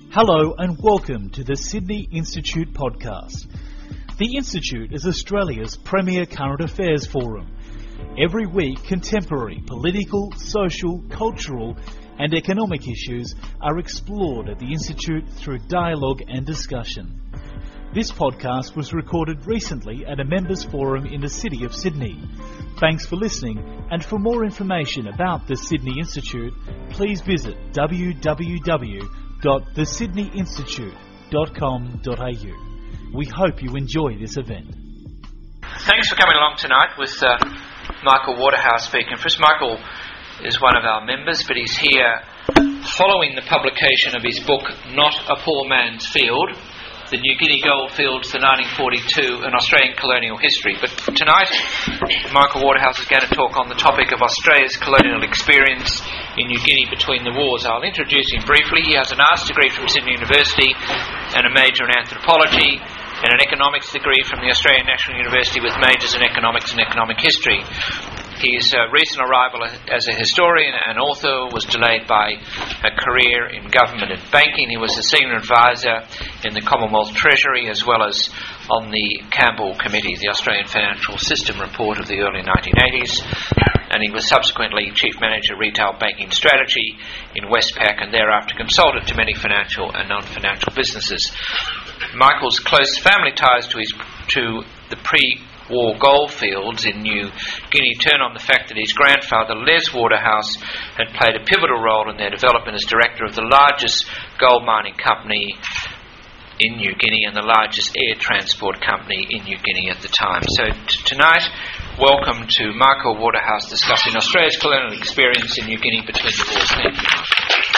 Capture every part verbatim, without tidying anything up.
Hello and welcome to the Sydney Institute podcast. The Institute is Australia's premier current affairs forum. Every week, contemporary political, social, cultural and economic issues are explored at the Institute through dialogue and discussion. This podcast was recorded recently at a members forum in the City of Sydney. Thanks for listening, and for more information about the Sydney Institute, please visit w w w dot the sydney institute dot com dot a u. We hope you enjoy this event. Thanks for coming along tonight with uh, Michael Waterhouse speaking for us. Michael is one of our members, but he's here following the publication of his book, Not a Poor Man's Field, The New Guinea Goldfields, the nineteen forty-two and Australian Colonial History. But tonight, Michael Waterhouse is going to talk on the topic of Australia's colonial experience in New Guinea between the wars. I'll introduce him briefly. He has an arts degree from Sydney University and a major in anthropology and an economics degree from the Australian National University with majors in economics and economic history. His uh, recent arrival as a historian and author was delayed by a career in government and banking. He was a senior advisor in the Commonwealth Treasury as well as on the Campbell Committee, the Australian Financial System report of the early nineteen eighties. And he was subsequently Chief Manager Retail Banking Strategy in Westpac and thereafter consulted to many financial and non-financial businesses. Michael's close family ties to his to the pre-war goldfields in New Guinea turn on the fact that his grandfather, Les Waterhouse, had played a pivotal role in their development as director of the largest gold mining company in New Guinea and the largest air transport company in New Guinea at the time. So t- tonight, welcome to Michael Waterhouse discussing Australia's colonial experience in New Guinea between the wars. Thank you, Michael.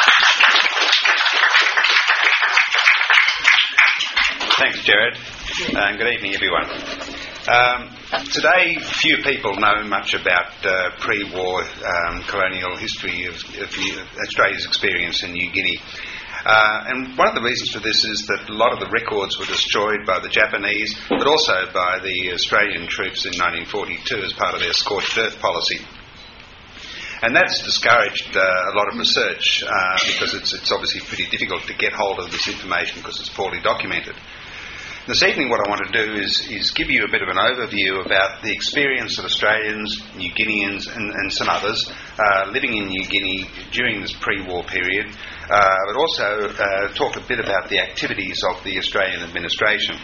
Thanks, Jared, and good evening, everyone. Um, today, few people know much about uh, pre-war um, colonial history of, of Australia's experience in New Guinea. Uh, and one of the reasons for this is that a lot of the records were destroyed by the Japanese, but also by the Australian troops in nineteen forty-two as part of their scorched earth policy. And that's discouraged uh, a lot of research uh, because it's, it's obviously pretty difficult to get hold of this information because it's poorly documented. This evening what I want to do is, is give you a bit of an overview about the experience of Australians, New Guineans and, and some others uh, living in New Guinea during this pre-war period, uh, but also uh, talk a bit about the activities of the Australian administration.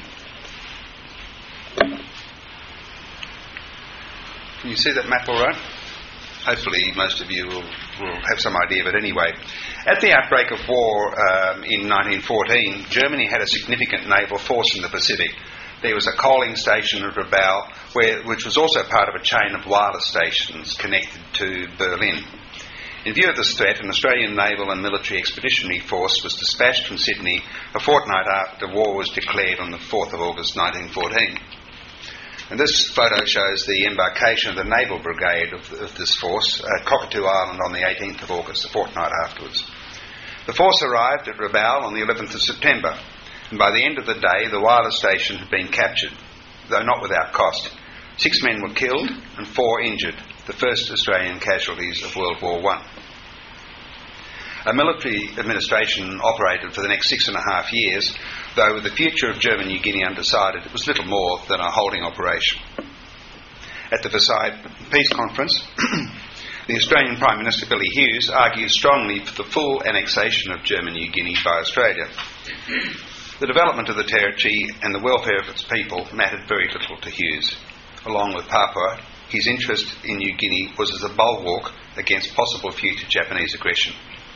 Can you see that map all right? Hopefully most of you will, will have some idea of it anyway. At the outbreak of war um, in nineteen fourteen, Germany had a significant naval force in the Pacific. There was a coaling station at Rabaul, where, which was also part of a chain of wireless stations connected to Berlin. In view of this threat, an Australian naval and military expeditionary force was dispatched from Sydney a fortnight after war was declared on the fourth of August nineteen fourteen. And this photo shows the embarkation of the Naval Brigade of, of this force at Cockatoo Island on the eighteenth of August, a fortnight afterwards. The force arrived at Rabaul on the eleventh of September, and by the end of the day the wireless station had been captured, though not without cost. Six men were killed and four injured, the first Australian casualties of World War One. A military administration operated for the next six and a half years, though with the future of German New Guinea undecided, it was little more than a holding operation. At the Versailles Peace Conference, the Australian Prime Minister Billy Hughes argued strongly for the full annexation of German New Guinea by Australia. The development of the territory and the welfare of its people mattered very little to Hughes. Along with Papua, his interest in New Guinea was as a bulwark against possible future Japanese aggression.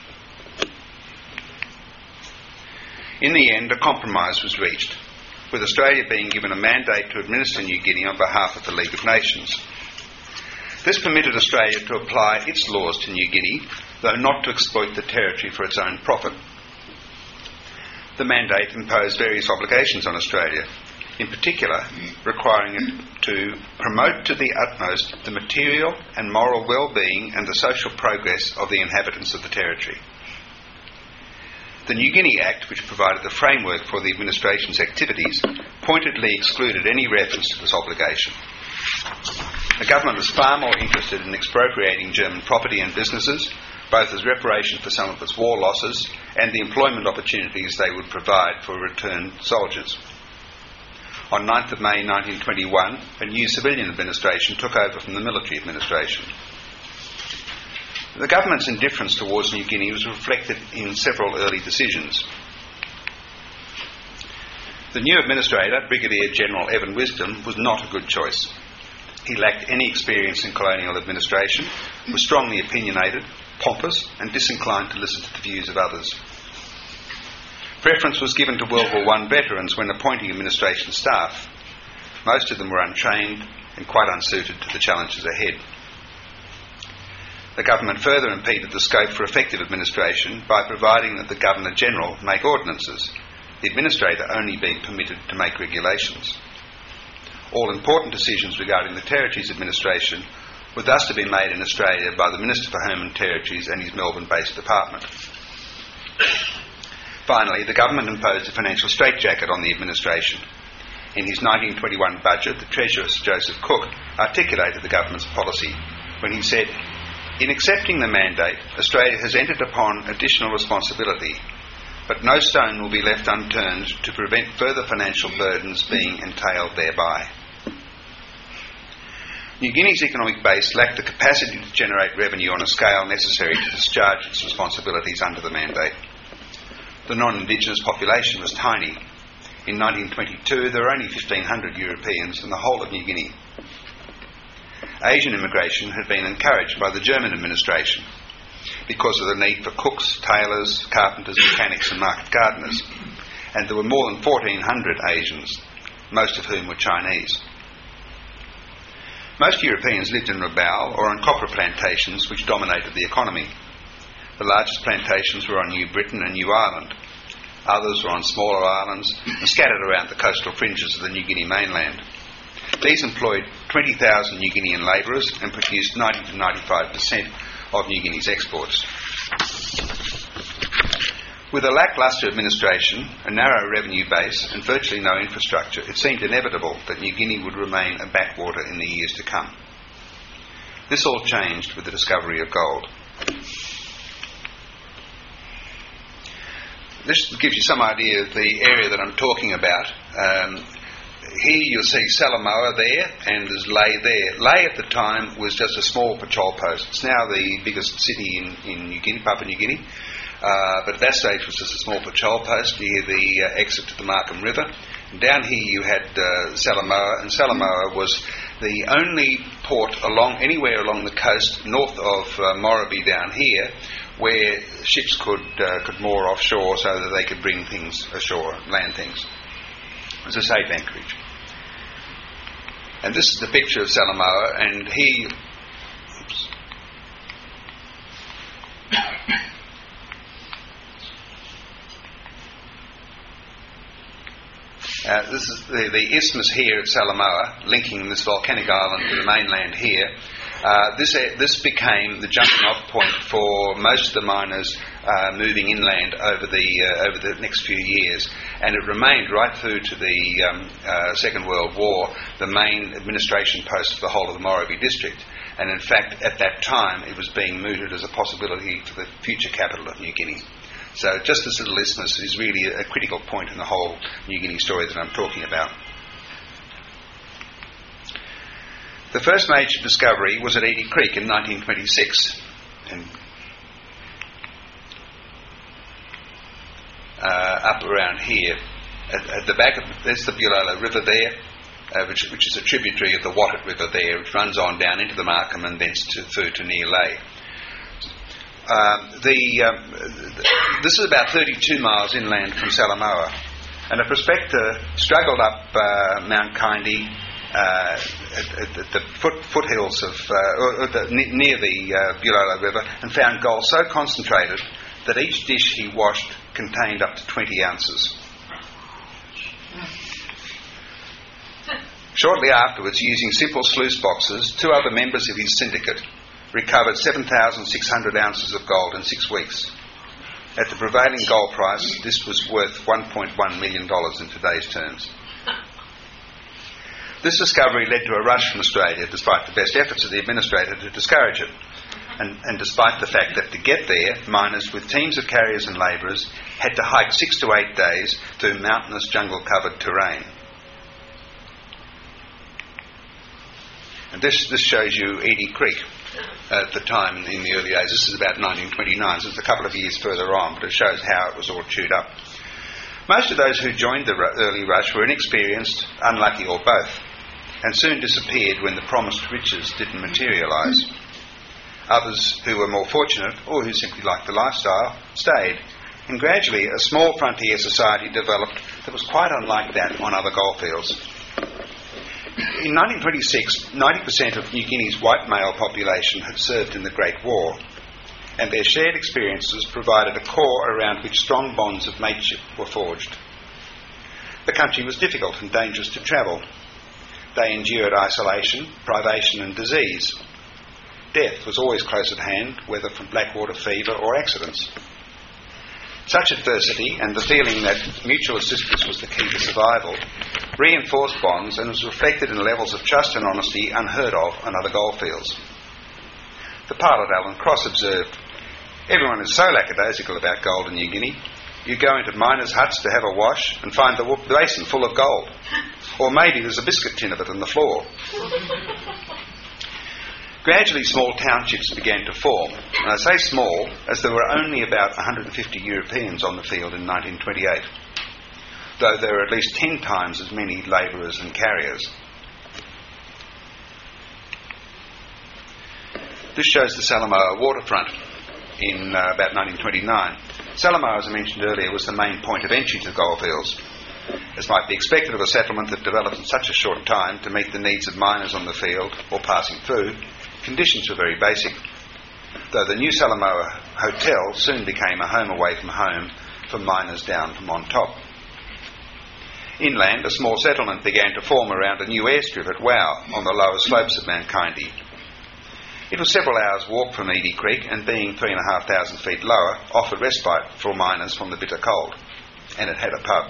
In the end, a compromise was reached, with Australia being given a mandate to administer New Guinea on behalf of the League of Nations. This permitted Australia to apply its laws to New Guinea, though not to exploit the territory for its own profit. The mandate imposed various obligations on Australia, in particular requiring it to promote to the utmost the material and moral well-being and the social progress of the inhabitants of the territory. The New Guinea Act, which provided the framework for the administration's activities, pointedly excluded any reference to this obligation. The government was far more interested in expropriating German property and businesses, both as reparation for some of its war losses and the employment opportunities they would provide for returned soldiers. On ninth of May nineteen twenty-one, a new civilian administration took over from the military administration. The government's indifference towards New Guinea was reflected in several early decisions. The new administrator, Brigadier General Evan Wisdom, was not a good choice. He lacked any experience in colonial administration, was strongly opinionated, pompous, and disinclined to listen to the views of others. Preference was given to World War One veterans when appointing administration staff. Most of them were untrained and quite unsuited to the challenges ahead. The government further impeded the scope for effective administration by providing that the Governor-General make ordinances, the administrator only being permitted to make regulations. All important decisions regarding the Territories administration were thus to be made in Australia by the Minister for Home and Territories and his Melbourne-based department. Finally, the government imposed a financial straitjacket on the administration. In his nineteen twenty-one budget, the Treasurer, Sir Joseph Cook, articulated the government's policy when he said, "In accepting the mandate, Australia has entered upon additional responsibility, but no stone will be left unturned to prevent further financial burdens being entailed thereby." New Guinea's economic base lacked the capacity to generate revenue on a scale necessary to discharge its responsibilities under the mandate. The non-Indigenous population was tiny. In nineteen twenty-two, there were only fifteen hundred Europeans in the whole of New Guinea. Asian immigration had been encouraged by the German administration because of the need for cooks, tailors, carpenters, mechanics and market gardeners, and there were more than fourteen hundred Asians, most of whom were Chinese. Most Europeans lived in Rabaul or on copra plantations which dominated the economy. The largest plantations were on New Britain and New Ireland. Others were on smaller islands and scattered around the coastal fringes of the New Guinea mainland. These employed twenty thousand New Guinean labourers and produced ninety to ninety-five percent of New Guinea's exports. With a lacklustre administration, a narrow revenue base and virtually no infrastructure, it seemed inevitable that New Guinea would remain a backwater in the years to come. This all changed with the discovery of gold. This gives you some idea of the area that I'm talking about. Um, here you'll see Salamoa there and there's Lae there. Lae at the time was just a small patrol post. It's now the biggest city in, in New Guinea, Papua New Guinea. Uh, but at that stage was just a small patrol post near the uh, exit to the Markham River. And down here you had uh, Salamoa, and Salamoa was the only port along anywhere along the coast north of uh, Morribee down here where ships could uh, could moor offshore so that they could bring things ashore, land things. It was a safe anchorage. And this is the picture of Salamoa, and he... Oops. Uh, this is the, the isthmus here at Salamoa, linking this volcanic island to the mainland here. Uh, this uh, this became the jumping-off point for most of the miners uh, moving inland over the uh, over the next few years, and it remained right through to the um, uh, Second World War the main administration post for the whole of the Morribee district. And in fact, at that time, it was being mooted as a possibility for the future capital of New Guinea. So just this little isthmus is really a critical point in the whole New Guinea story that I'm talking about. The first major discovery was at Edie Creek in nineteen twenty-six. And uh, up around here, at, at the back of there's the Bulolo River there, uh, which, which is a tributary of the Wattet River there, which runs on down into the Markham and then to, through to near Lae. Um, the, um, the, this is about thirty-two miles inland from Salamoa, and a prospector struggled up uh, Mount Kindy uh, at, at, at the foot, foothills of uh, or, or the, near the uh, Bulolo River, and found gold so concentrated that each dish he washed contained up to twenty ounces. Shortly afterwards, using simple sluice boxes, two other members of his syndicate recovered seven thousand six hundred ounces of gold in six weeks. At the prevailing gold price, this was worth one point one million dollars in today's terms. This discovery led to a rush from Australia, despite the best efforts of the administrator to discourage it, and, and despite the fact that to get there, miners with teams of carriers and labourers had to hike six to eight days through mountainous jungle-covered terrain. And this, this shows you Edie Creek at the time in the early days. This is about nineteen twenty-nine, so it's a couple of years further on, but it shows how it was all chewed up. Most of those who joined the early rush were inexperienced, unlucky, or both, and soon disappeared when the promised riches didn't materialise. Others who were more fortunate, or who simply liked the lifestyle, stayed, and gradually a small frontier society developed that was quite unlike that on other goldfields. In nineteen twenty-six, ninety percent of New Guinea's white male population had served in the Great War, and their shared experiences provided a core around which strong bonds of mateship were forged. The country was difficult and dangerous to travel. They endured isolation, privation and disease. Death was always close at hand, whether from blackwater fever or accidents. Such adversity, and the feeling that mutual assistance was the key to survival, reinforced bonds and was reflected in levels of trust and honesty unheard of on other goldfields. The pilot, Alan Cross, observed, "Everyone is so lackadaisical about gold in New Guinea. You go into miners' huts to have a wash and find the basin full of gold. Or maybe there's a biscuit tin of it on the floor." Gradually, small townships began to form. And I say small, as there were only about one hundred fifty Europeans on the field in nineteen twenty-eight, though there were at least ten times as many labourers and carriers. This shows the Salamoa waterfront in uh, about nineteen twenty-nine. Salamoa, as I mentioned earlier, was the main point of entry to the goldfields. As might be expected of a settlement that developed in such a short time to meet the needs of miners on the field or passing through, conditions were very basic, though the new Salamoa Hotel soon became a home away from home for miners down from on top. Inland, a small settlement began to form around a new airstrip at Wau on the lower slopes of Mount Kindy. It was several hours' walk from Edie Creek, and being three and a half thousand feet lower, offered respite for miners from the bitter cold. And it had a pub.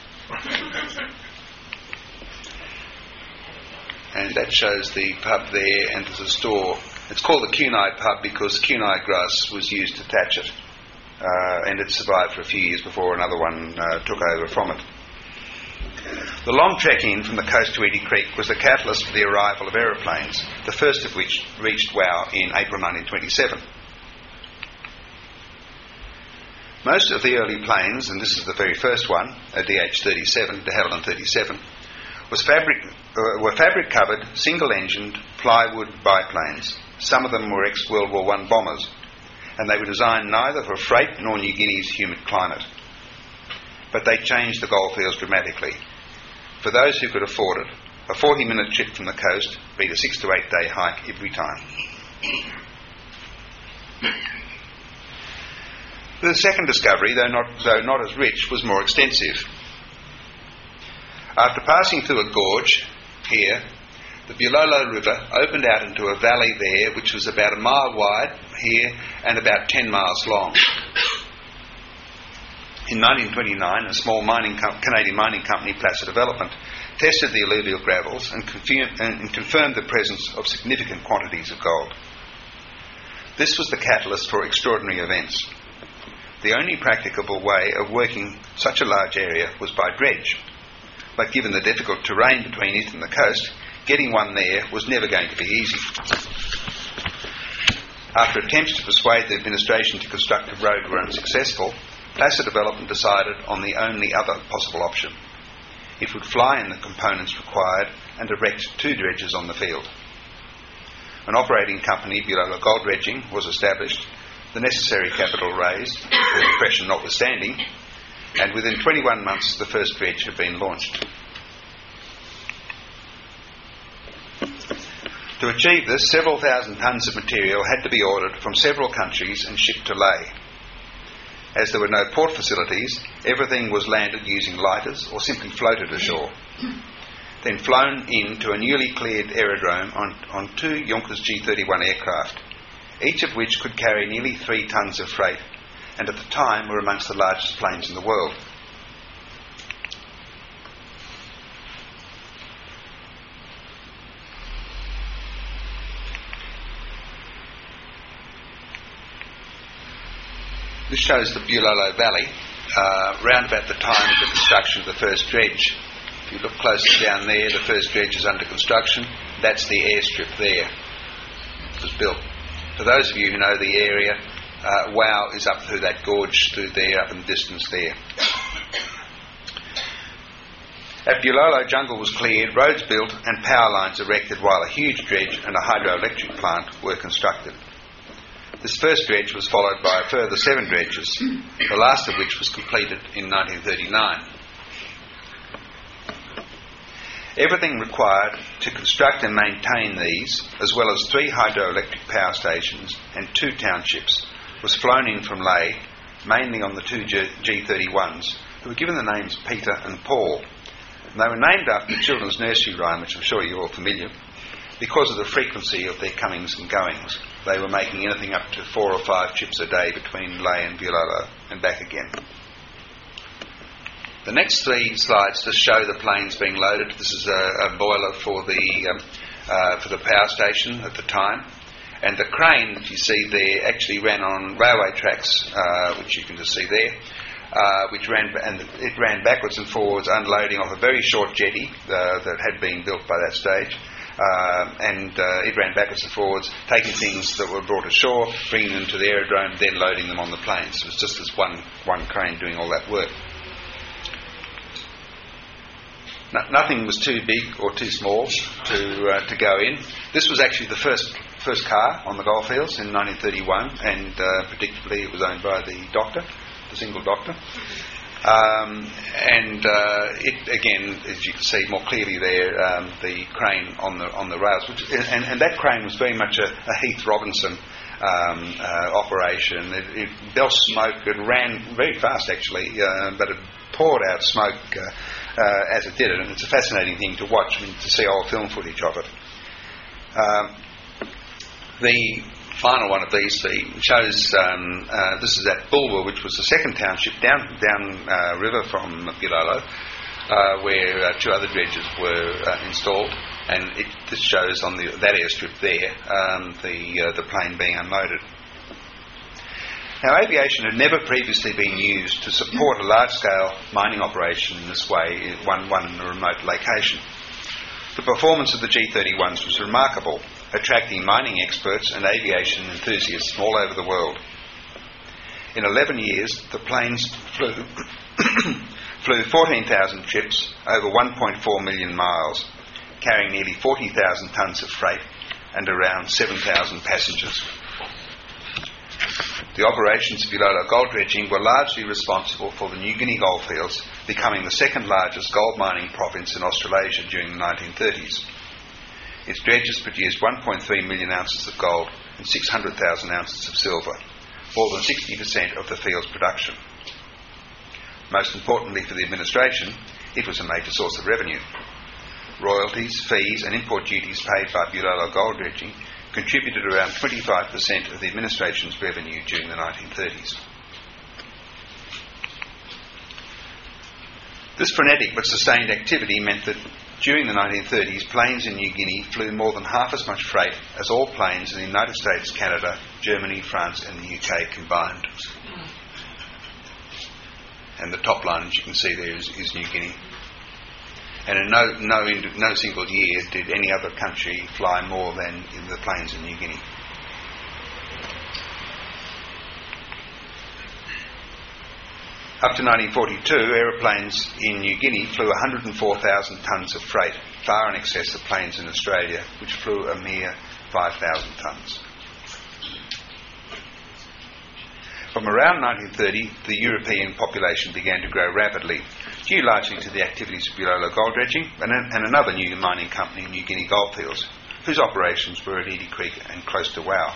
And that shows the pub there, and there's a store. It's called the Kunai pub because Kunai grass was used to thatch it, uh, and it survived for a few years before another one uh, took over from it. The long trek in from the coast to Edie Creek was the catalyst for the arrival of aeroplanes, the first of which reached Wau in April nineteen twenty-seven. Most of the early planes, and this is the very first one, a D H thirty-seven, de Havilland thirty-seven, was fabric, uh, were fabric-covered, single-engined, plywood biplanes. Some of them were ex-World War One bombers, and they were designed neither for freight nor New Guinea's humid climate. But they changed the goldfields dramatically. For those who could afford it, a forty-minute trip from the coast beat a six to eight day hike every time. The second discovery, though not, though not as rich, was more extensive. After passing through a gorge here, the Bulolo River opened out into a valley there which was about a mile wide here and about ten miles long. In nineteen twenty-nine, a small mining com- Canadian mining company, Placer Development, tested the alluvial gravels and, confirm- and confirmed the presence of significant quantities of gold. This was the catalyst for extraordinary events. The only practicable way of working such a large area was by dredge, but given the difficult terrain between it and the coast, getting one there was never going to be easy. After attempts to persuade the administration to construct a road were unsuccessful, Placer Development decided on the only other possible option. It would fly in the components required and erect two dredges on the field. An operating company, Bulolo Gold Dredging, was established, the necessary capital raised, the depression notwithstanding, and within twenty-one months the first dredge had been launched. To achieve this, several thousand tonnes of material had to be ordered from several countries and shipped to Lae. As there were no port facilities, everything was landed using lighters or simply floated ashore, then flown in to a newly cleared aerodrome on, on two Junkers G thirty-one aircraft, each of which could carry nearly three tonnes of freight, and at the time were amongst the largest planes in the world. This shows the Bulolo Valley, uh, round about the time of the construction of the first dredge. If you look closer down there, the first dredge is under construction. That's the airstrip there. It was built. For those of you who know the area, uh, Wow is up through that gorge through there, up in the distance there. At Bulolo, jungle was cleared, roads built and power lines erected while a huge dredge and a hydroelectric plant were constructed. This first dredge was followed by a further seven dredges, the last of which was completed in nineteen thirty-nine. Everything required to construct and maintain these, as well as three hydroelectric power stations and two townships, was flown in from Lae, mainly on the two G thirty-ones, who were given the names Peter and Paul. And they were named after the children's nursery rhyme, which I'm sure you're all familiar, because of the frequency of their comings and goings. They were making anything up to four or five trips a day between Lae and Bulolo and back again. The next three slides just show the planes being loaded. This is a, a boiler for the um, uh, for the power station at the time, and the crane that you see there actually ran on railway tracks, uh, which you can just see there, uh, which ran and it ran backwards and forwards, unloading off a very short jetty uh, that had been built by that stage. Uh, and uh, it ran backwards and forwards, taking things that were brought ashore, bringing them to the aerodrome, then loading them on the planes. So it was just this one one crane doing all that work. No, nothing was too big or too small to uh, to go in. This was actually the first first car on the goldfields in nineteen thirty-one, and uh, predictably it was owned by the doctor, the single doctor. Um, and uh, it again, as you can see more clearly there, um, the crane on the on the rails, which, and, and that crane was very much a, a Heath Robinson um, uh, operation. It, it belched smoke. It ran very fast actually, uh, but it poured out smoke uh, uh, as it did it, and it's a fascinating thing to watch. I mean, to see old film footage of it. Um, the final one of these three shows um, uh, this is at Bulwer, which was the second township down down uh, river from Bulolo, uh, where uh, two other dredges were uh, installed, and it this shows on the, that airstrip there um, the uh, the plane being unloaded. Now, aviation had never previously been used to support a large-scale mining operation in this way, in one one remote location. The performance of the G thirty-ones was remarkable, attracting mining experts and aviation enthusiasts from all over the world. In eleven years, the planes flew, flew fourteen thousand trips over one point four million miles, carrying nearly forty thousand tonnes of freight and around seven thousand passengers. The operations of Bulolo gold dredging were largely responsible for the New Guinea goldfields becoming the second largest gold mining province in Australasia during the nineteen thirties. Its dredges produced one point three million ounces of gold and six hundred thousand ounces of silver, more than sixty percent of the field's production. Most importantly for the administration, it was a major source of revenue. Royalties, fees and import duties paid by Bulolo gold dredging contributed around twenty-five percent of the administration's revenue during the nineteen thirties. This frenetic but sustained activity meant that during the nineteen thirties, planes in New Guinea flew more than half as much freight as all planes in the United States, Canada, Germany, France and the U K combined. And the top line, as you can see there, is, is New Guinea. And in no, no, no single year did any other country fly more than in the planes in New Guinea. Up to nineteen forty-two, aeroplanes in New Guinea flew one hundred four thousand tonnes of freight, far in excess of planes in Australia, which flew a mere five thousand tonnes. From around nineteen thirty, the European population began to grow rapidly, due largely to the activities of Bulolo gold dredging and, and another new mining company, New Guinea Goldfields, whose operations were at Edie Creek and close to Wow.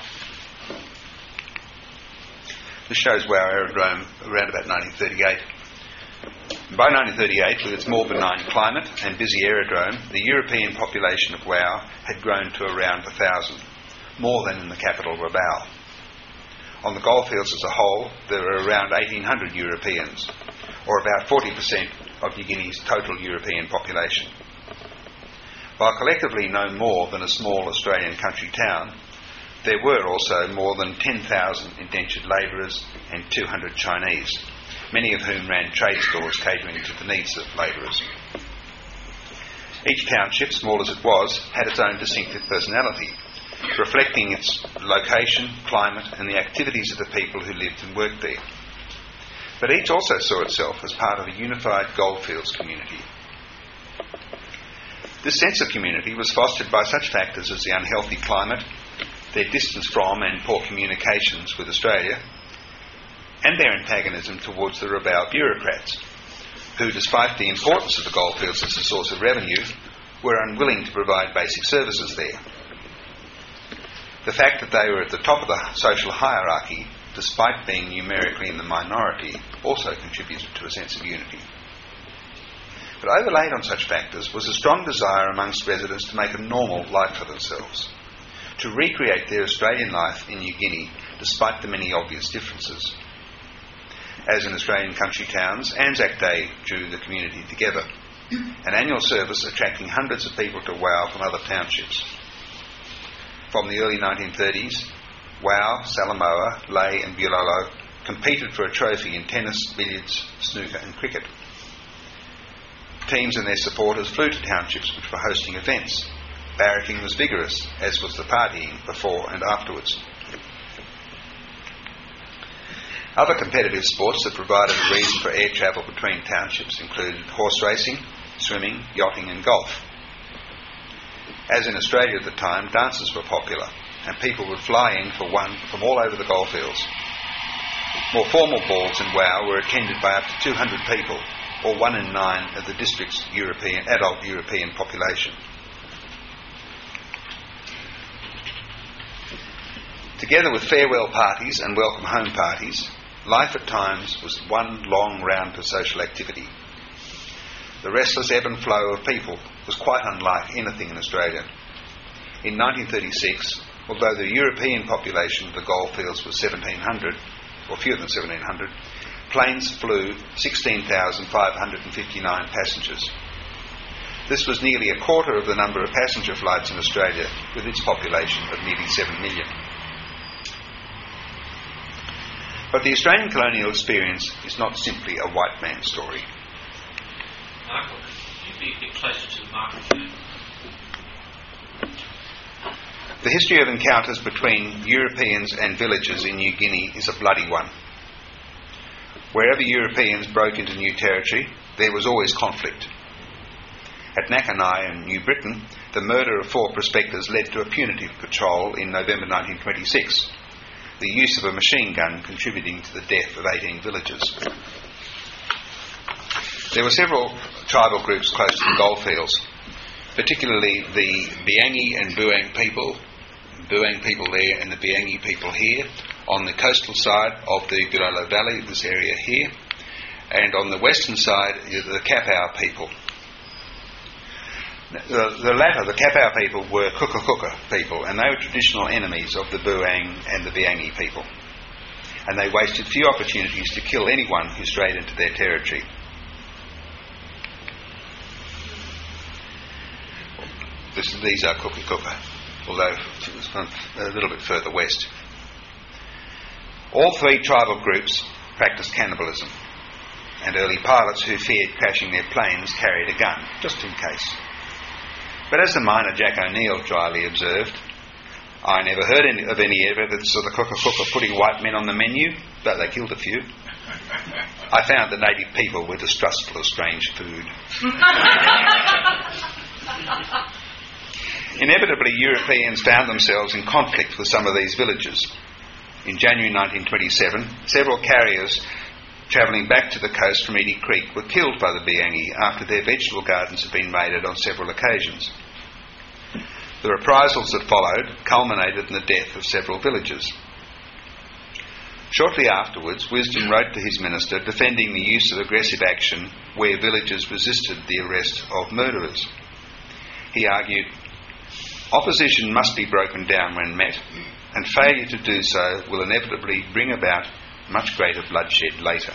This shows Wow Aerodrome around about nineteen thirty-eight. By nineteen thirty-eight, with its more benign climate and busy aerodrome, the European population of Wow had grown to around a thousand, more than in the capital Rabaul. On the goldfields as a whole, there were around eighteen hundred Europeans, or about forty percent of New Guinea's total European population. While collectively no more than a small Australian country town, there were also more than ten thousand indentured labourers and two hundred Chinese, many of whom ran trade stores catering to the needs of labourers. Each township, small as it was, had its own distinctive personality, reflecting its location, climate and the activities of the people who lived and worked there. But each also saw itself as part of a unified goldfields community. This sense of community was fostered by such factors as the unhealthy climate, their distance from and poor communications with Australia, and their antagonism towards the Rabaul bureaucrats, who, despite the importance of the goldfields as a source of revenue, were unwilling to provide basic services there. The fact that they were at the top of the social hierarchy, despite being numerically in the minority, also contributed to a sense of unity. But overlaid on such factors was a strong desire amongst residents to make a normal life for themselves, to recreate their Australian life in New Guinea despite the many obvious differences. As in Australian country towns, Anzac Day drew the community together, an annual service attracting hundreds of people to Wau from other townships. From the early nineteen thirties, Wau, Salamoa, Lae and Bulolo competed for a trophy in tennis, billiards, snooker and cricket. Teams and their supporters flew to townships which were hosting events. Barracking was vigorous, as was the partying before and afterwards. Other competitive sports that provided a reason for air travel between townships included horse racing, swimming, yachting and golf. As in Australia at the time, dances were popular, and people would fly in for one from all over the goldfields. More formal balls in Wau were attended by up to two hundred people, or one in nine of the district's European, adult European population. Together with farewell parties and welcome home parties, life at times was one long round of social activity. The restless ebb and flow of people was quite unlike anything in Australia. In nineteen thirty-six, although the European population of the goldfields was seventeen hundred, or fewer than seventeen hundred, planes flew sixteen thousand five hundred fifty-nine passengers. This was nearly a quarter of the number of passenger flights in Australia, with its population of nearly seven million. But the Australian colonial experience is not simply a white man's story. Michael, could you be a bit closer to the microphone? The history of encounters between Europeans and villagers in New Guinea is a bloody one. Wherever Europeans broke into new territory, there was always conflict. At Nakanai in New Britain, the murder of four prospectors led to a punitive patrol in November nineteen twenty-six, the use of a machine gun contributing to the death of eighteen villagers. There were several tribal groups close to the goldfields, particularly the Biangi and Buang people, Buang people there and the Biangi people here, on the coastal side of the Bulolo Valley, this area here, and on the western side, the Kapau people. The, the latter, the Kapau people, were Kuka Kuka people, and they were traditional enemies of the Buang and the Biangi people. And they wasted few opportunities to kill anyone who strayed into their territory. This, these are Kuka Kuka, although a little bit further west. All three tribal groups practiced cannibalism, and early pilots who feared crashing their planes carried a gun, just in case. But as the miner Jack O'Neill dryly observed, I never heard any, of any evidence of the Kuka Kuka putting white men on the menu, though they killed a few. I found the native people were distrustful of strange food. Inevitably, Europeans found themselves in conflict with some of these villages. In January nineteen twenty-seven, several carriers travelling back to the coast from Edie Creek were killed by the Biangi after their vegetable gardens had been raided on several occasions. The reprisals that followed culminated in the death of several villagers. Shortly afterwards, Wisdom wrote to his minister defending the use of aggressive action where villagers resisted the arrest of murderers. He argued, opposition must be broken down when met, and failure to do so will inevitably bring about much greater bloodshed later.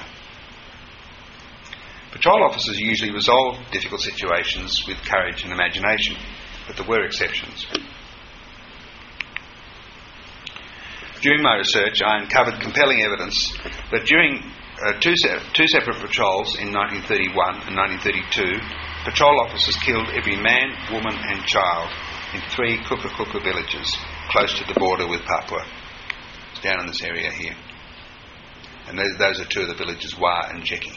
Patrol officers usually resolved difficult situations with courage and imagination, but there were exceptions. During my research, I uncovered compelling evidence that during uh, two, se- two separate patrols in nineteen thirty-one and nineteen thirty-two, patrol officers killed every man, woman and child in three Kuka Kuka villages close to the border with Papua. It's down in this area here. And those, those are two of the villages, Wa and Jeki.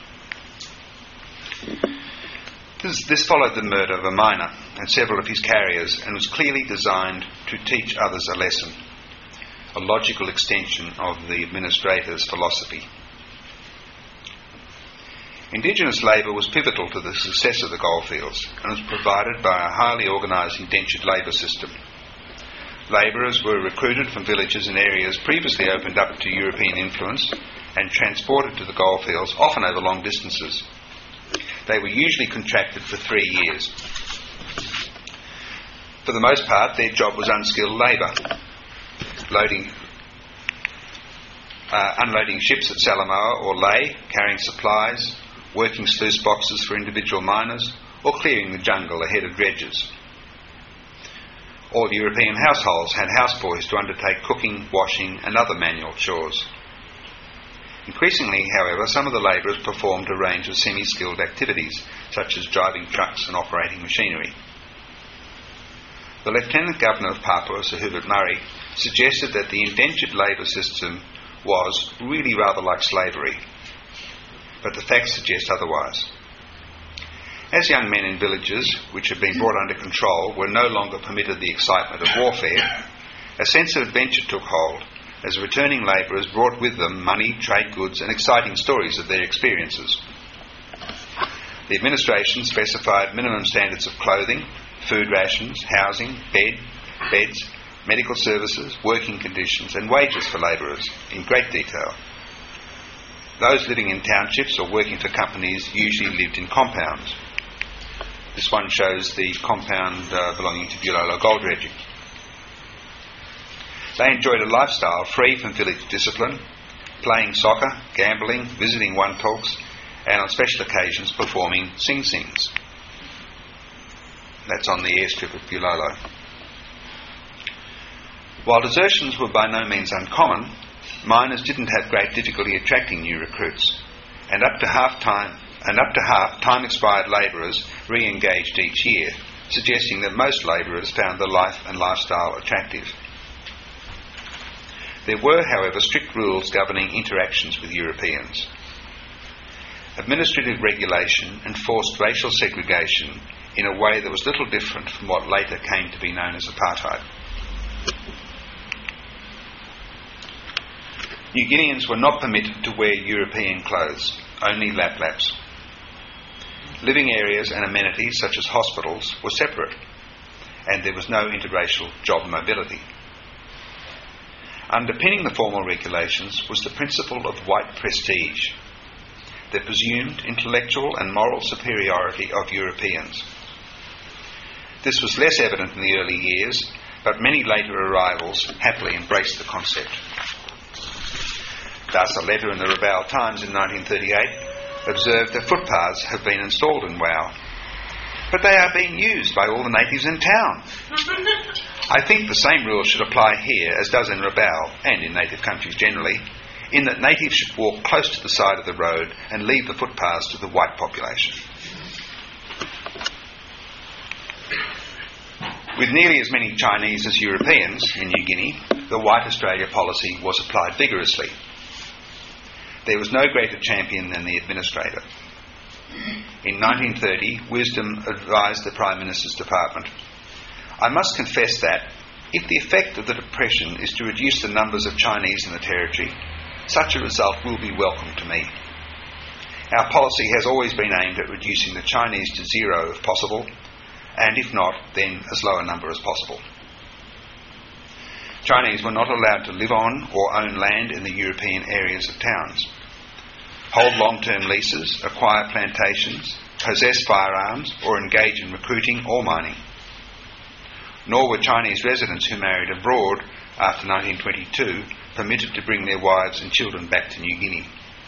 This, this followed the murder of a miner and several of his carriers and was clearly designed to teach others a lesson, a logical extension of the administrator's philosophy. Indigenous labour was pivotal to the success of the goldfields and was provided by a highly organised indentured labour system. Labourers were recruited from villages and areas previously opened up to European influence and transported to the goldfields, often over long distances. They were usually contracted for three years. For the most part, their job was unskilled labour, loading, uh, unloading ships at Salamoa or Lae, carrying supplies, working sluice boxes for individual miners, or clearing the jungle ahead of dredges. All European households had houseboys to undertake cooking, washing and other manual chores. Increasingly, however, some of the labourers performed a range of semi-skilled activities, such as driving trucks and operating machinery. The Lieutenant Governor of Papua, Sir Hubert Murray, suggested that the indentured labour system was really rather like slavery, but the facts suggest otherwise. As young men in villages, which had been brought under control, were no longer permitted the excitement of warfare, a sense of adventure took hold, as returning labourers brought with them money, trade goods and exciting stories of their experiences. The administration specified minimum standards of clothing, food rations, housing, bed, beds, medical services, working conditions and wages for labourers in great detail. Those living in townships or working for companies usually lived in compounds. This one shows the compound uh, belonging to Bulolo Gold Dredging. They enjoyed a lifestyle free from village discipline, playing soccer, gambling, visiting one-talks, and on special occasions performing sing-sings. That's on the airstrip at Bulolo. While desertions were by no means uncommon, miners didn't have great difficulty attracting new recruits, and up to half time and up to half time-expired labourers re-engaged each year, suggesting that most labourers found the life and lifestyle attractive. There were, however, strict rules governing interactions with Europeans. Administrative regulation enforced racial segregation in a way that was little different from what later came to be known as apartheid. New Guineans were not permitted to wear European clothes, only lap-laps. Living areas and amenities such as hospitals were separate, and there was no interracial job mobility. Underpinning the formal regulations was the principle of white prestige, the presumed intellectual and moral superiority of Europeans. This was less evident in the early years, but many later arrivals happily embraced the concept. Thus, a letter in the Rabaul Times in nineteen thirty-eight observed that footpaths have been installed in Wau, but they are being used by all the natives in town. I think the same rule should apply here as does in Rabaul and in native countries generally, in that natives should walk close to the side of the road and leave the footpaths to the white population. With nearly as many Chinese as Europeans in New Guinea, the White Australia policy was applied vigorously. There was no greater champion than the administrator. In nineteen thirty, Wisdom advised the Prime Minister's Department, "I must confess that, if the effect of the depression is to reduce the numbers of Chinese in the territory, such a result will be welcome to me. Our policy has always been aimed at reducing the Chinese to zero if possible, and if not, then as low a number as possible." Chinese were not allowed to live on or own land in the European areas of towns, hold long-term leases, acquire plantations, possess firearms, or engage in recruiting or mining. Nor were Chinese residents who married abroad after nineteen twenty-two permitted to bring their wives and children back to New Guinea.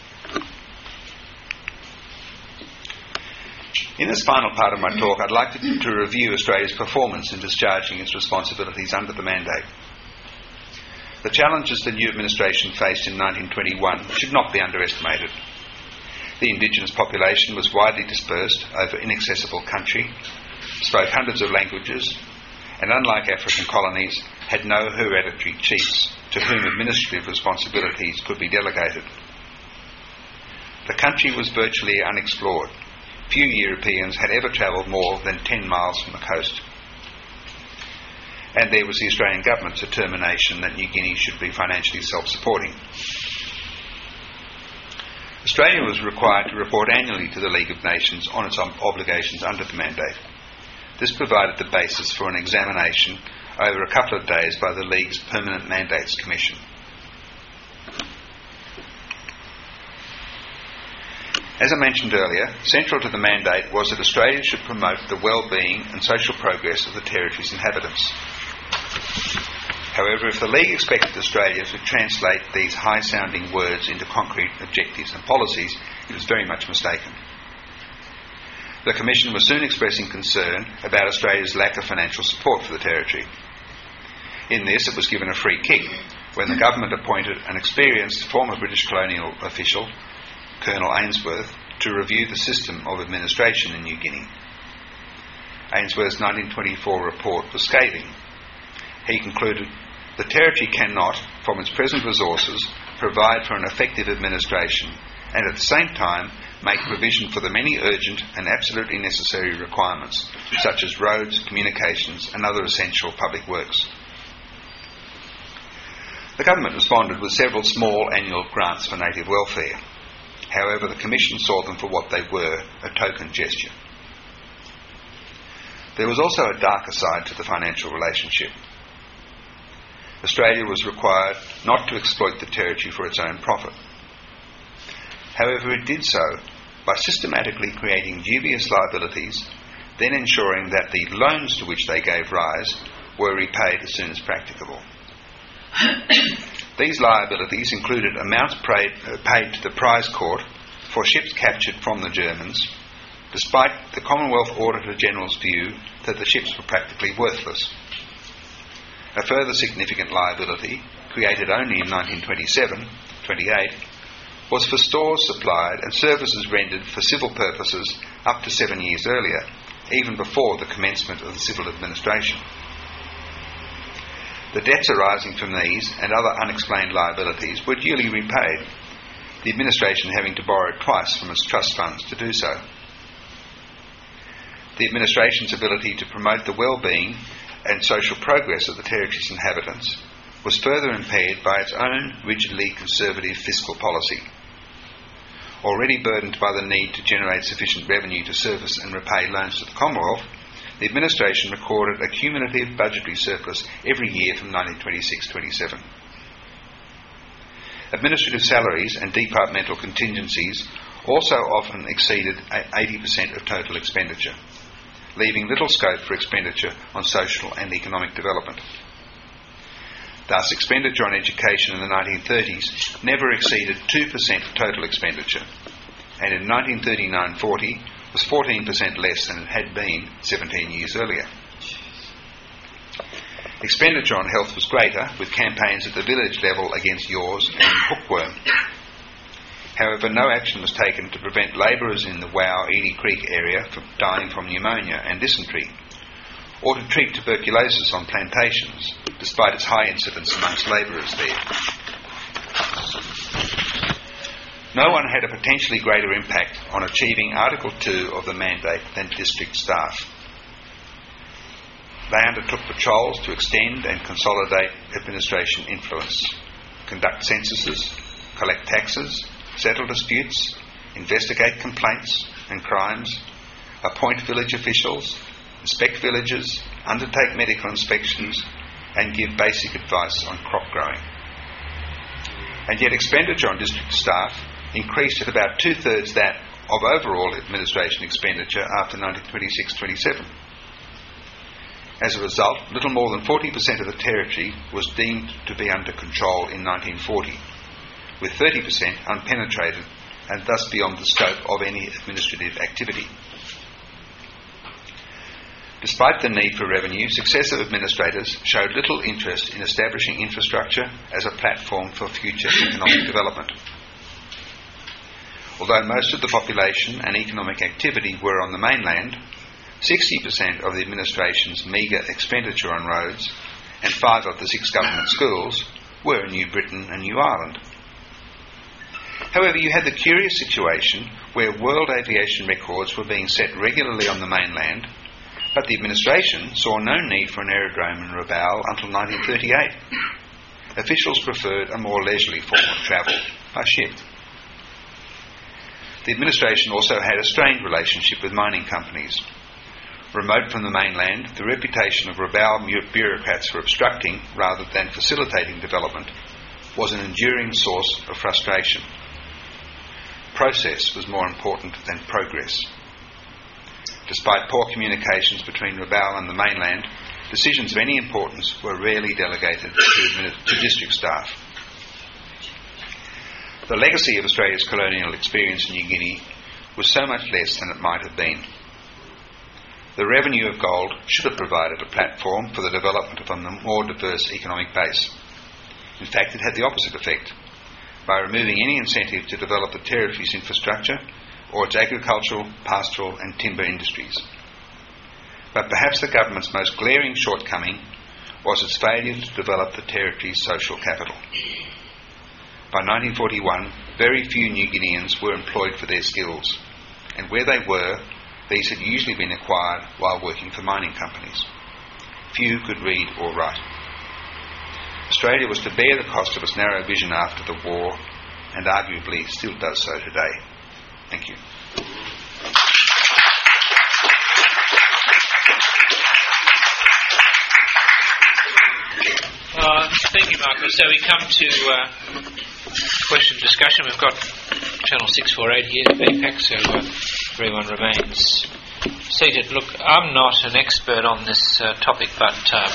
In this final part of my talk, I'd like to, to review Australia's performance in discharging its responsibilities under the mandate. The challenges the new administration faced in nineteen twenty-one should not be underestimated. The Indigenous population was widely dispersed over inaccessible country, spoke hundreds of languages, and unlike African colonies, had no hereditary chiefs to whom administrative responsibilities could be delegated. The country was virtually unexplored. Few Europeans had ever travelled more than ten miles from the coast. And there was the Australian government's determination that New Guinea should be financially self-supporting. Australia was required to report annually to the League of Nations on its obligations under the mandate. This provided the basis for an examination over a couple of days by the League's Permanent Mandates Commission. As I mentioned earlier, central to the mandate was that Australia should promote the well-being and social progress of the territory's inhabitants. However, if the League expected Australia to translate these high-sounding words into concrete objectives and policies, it was very much mistaken. The Commission was soon expressing concern about Australia's lack of financial support for the territory. In this, it was given a free kick when the government appointed an experienced former British colonial official, Colonel Ainsworth, to review the system of administration in New Guinea. Ainsworth's nineteen twenty-four report was scathing. He concluded, "The territory cannot, from its present resources, provide for an effective administration and at the same time make provision for the many urgent and absolutely necessary requirements, such as roads, communications and other essential public works." The government responded with several small annual grants for native welfare. However, the Commission saw them for what they were, a token gesture. There was also a darker side to the financial relationship. Australia was required not to exploit the territory for its own profit. However, it did so by systematically creating dubious liabilities, then ensuring that the loans to which they gave rise were repaid as soon as practicable. These liabilities included amounts paid, uh, paid to the prize court for ships captured from the Germans, despite the Commonwealth Auditor General's view that the ships were practically worthless. A further significant liability, created only in nineteen twenty-seven twenty-eight, was for stores supplied and services rendered for civil purposes up to seven years earlier, even before the commencement of the civil administration. The debts arising from these and other unexplained liabilities were duly repaid, the administration having to borrow twice from its trust funds to do so. The administration's ability to promote the well-being and social progress of the territory's inhabitants was further impaired by its own rigidly conservative fiscal policy. Already burdened by the need to generate sufficient revenue to service and repay loans to the Commonwealth, the administration recorded a cumulative budgetary surplus every year from nineteen twenty-six twenty-seven. Administrative salaries and departmental contingencies also often exceeded eighty percent of total expenditure, leaving little scope for expenditure on social and economic development. Thus, expenditure on education in the nineteen thirties never exceeded two percent of total expenditure, and in nineteen thirty-nine forty was fourteen percent less than it had been seventeen years earlier. Expenditure on health was greater, with campaigns at the village level against yaws and hookworm. However, no action was taken to prevent labourers in the Wau-Edie Creek area from dying from pneumonia and dysentery, or to treat tuberculosis on plantations, despite its high incidence amongst labourers there. No one had a potentially greater impact on achieving Article two of the mandate than district staff. They undertook patrols to extend and consolidate administration influence, conduct censuses, collect taxes, settle disputes, investigate complaints and crimes, appoint village officials, inspect villages, undertake medical inspections, and give basic advice on crop growing. And yet expenditure on district staff increased at about two-thirds that of overall administration expenditure after nineteen twenty-six twenty-seven. As a result, little more than forty percent of the territory was deemed to be under control in nineteen forty, with thirty percent unpenetrated and thus beyond the scope of any administrative activity. Despite the need for revenue, successive administrators showed little interest in establishing infrastructure as a platform for future economic development. Although most of the population and economic activity were on the mainland, sixty percent of the administration's meagre expenditure on roads and five of the six government schools were in New Britain and New Ireland. However, you had the curious situation where world aviation records were being set regularly on the mainland, but the administration saw no need for an aerodrome in Rabaul until nineteen thirty-eight. Officials preferred a more leisurely form of travel, by ship. The administration also had a strained relationship with mining companies. Remote from the mainland, the reputation of Rabaul bureaucrats for obstructing rather than facilitating development was an enduring source of frustration. Process was more important than progress. Despite poor communications between Rabaul and the mainland, decisions of any importance were rarely delegated to, to district staff. The legacy of Australia's colonial experience in New Guinea was so much less than it might have been. The revenue of gold should have provided a platform for the development of a more diverse economic base. In fact, it had the opposite effect, by removing any incentive to develop the territory's infrastructure or its agricultural, pastoral and timber industries. But perhaps the government's most glaring shortcoming was its failure to develop the territory's social capital. By nineteen forty-one, very few New Guineans were employed for their skills, and where they were, these had usually been acquired while working for mining companies. Few could read or write. Australia was to bear the cost of its narrow vision after the war, and arguably still does so today. Thank you. Uh, thank you, Michael. So we come to uh, question discussion. We've got Channel six forty-eight here, B PAC, so uh, everyone remains seated. Look, I'm not an expert on this uh, topic, but um,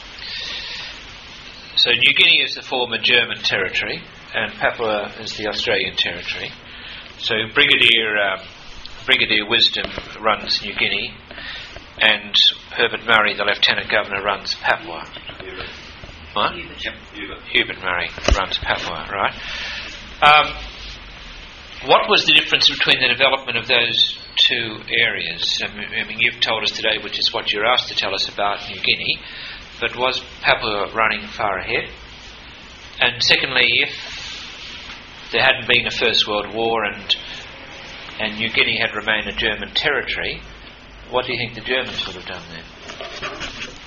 so New Guinea is the former German territory, and Papua is the Australian territory. So Brigadier uh, Brigadier Wisdom runs New Guinea, and Herbert Murray, the Lieutenant Governor, runs Papua. What? Yep, Hubert. Hubert Murray runs Papua, right? Um, what was the difference between the development of those two areas? I mean, I mean, you've told us today, which is what you're asked to tell us about New Guinea, but was Papua running far ahead? And secondly, if there hadn't been a First World War and and New Guinea had remained a German territory, what do you think the Germans would have done then?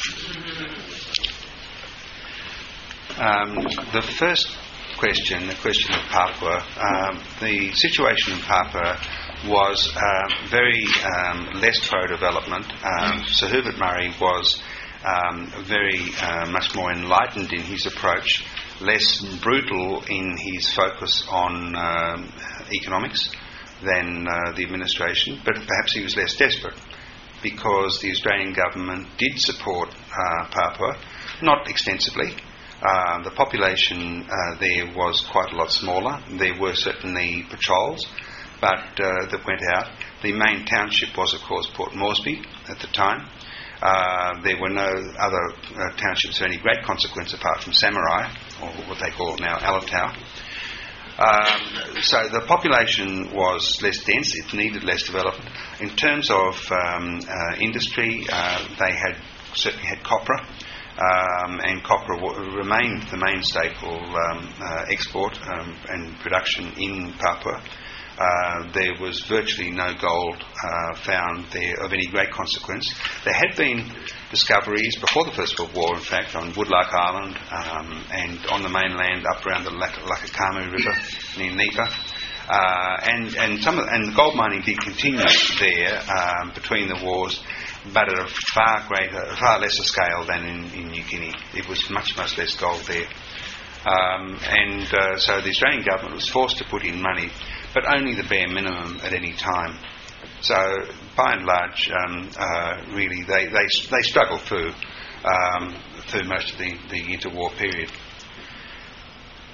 Um, the first question, the question of Papua, um, the situation in Papua was uh, very um, less pro-development. Um, Sir Herbert Murray was um, very uh, much more enlightened in his approach, less brutal in his focus on um, economics than uh, the administration, but perhaps he was less desperate because the Australian government did support uh, Papua, not extensively. Uh, the population uh, there was quite a lot smaller. There were certainly patrols, but uh, that went out. The main township was, of course, Port Moresby at the time. Uh, there were no other uh, townships of any great consequence apart from Samurai, or what they call now Alatau. Um, so the population was less dense. It needed less development. In terms of um, uh, industry, uh, they had certainly had copra. Um, and copra w- remained the main staple um, uh, export um, and production in Papua. Uh, there was virtually no gold uh, found there of any great consequence. There had been discoveries before the First World War, in fact, on Woodlark Island um, and on the mainland up around the Lak- Lakakamu River near Nipa. Uh, and and some of, and gold mining did continue there um, between the wars, but at a far greater, far lesser scale than in, in New Guinea. It was much, much less gold there. Um, and uh, so the Australian government was forced to put in money, but only the bare minimum at any time. So by and large, um, uh, really, they, they they struggled through um, through most of the, the interwar period.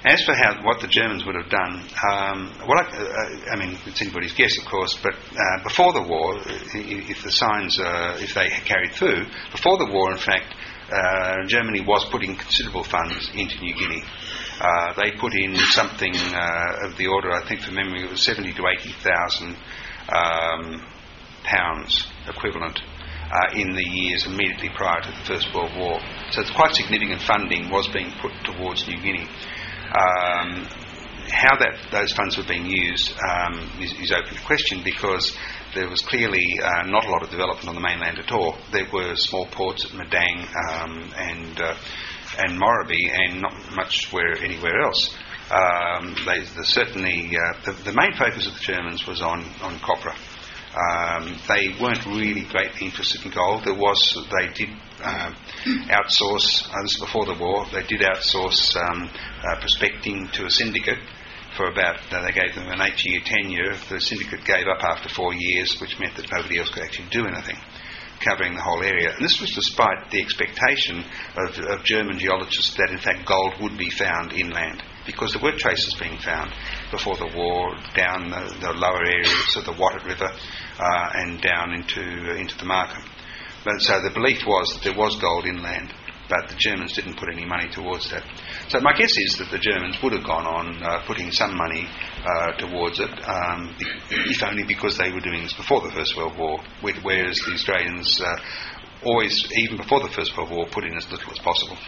As for how what the Germans would have done, um, well, I, uh, I mean, it's anybody's guess, of course. But uh, before the war, if the signs, uh, if they carried through, before the war, in fact, uh, Germany was putting considerable funds into New Guinea. Uh, they put in something uh, of the order, I think, from memory, it was seventy to eighty thousand um, pounds equivalent. Uh, in the years immediately prior to the First World War. So it's quite significant funding was being put towards New Guinea. Um, how that those funds were being used um, is, is open to question, because there was clearly uh, not a lot of development on the mainland at all. There were small ports at Madang um, and uh, and Morribee, and not much where anywhere else. Um, they, the, certainly, uh, the, the main focus of the Germans was on, on copra. Um, they weren't really greatly interested in gold. There was, they did uh, outsource, uh, this was before the war, they did outsource um, uh, prospecting to a syndicate for about, uh, they gave them an eight-year tenure. The syndicate gave up after four years, which meant that nobody else could actually do anything, covering the whole area. And this was despite the expectation of, of German geologists that in fact gold would be found inland, because there were traces being found before the war down the, the lower areas of the Wattet River uh, and down into uh, into the Markham. But so the belief was that there was gold inland, but the Germans didn't put any money towards that. So my guess is that the Germans would have gone on uh, putting some money uh, towards it, um, if only because they were doing this before the First World War, whereas the Australians uh, always, even before the First World War, put in as little as possible.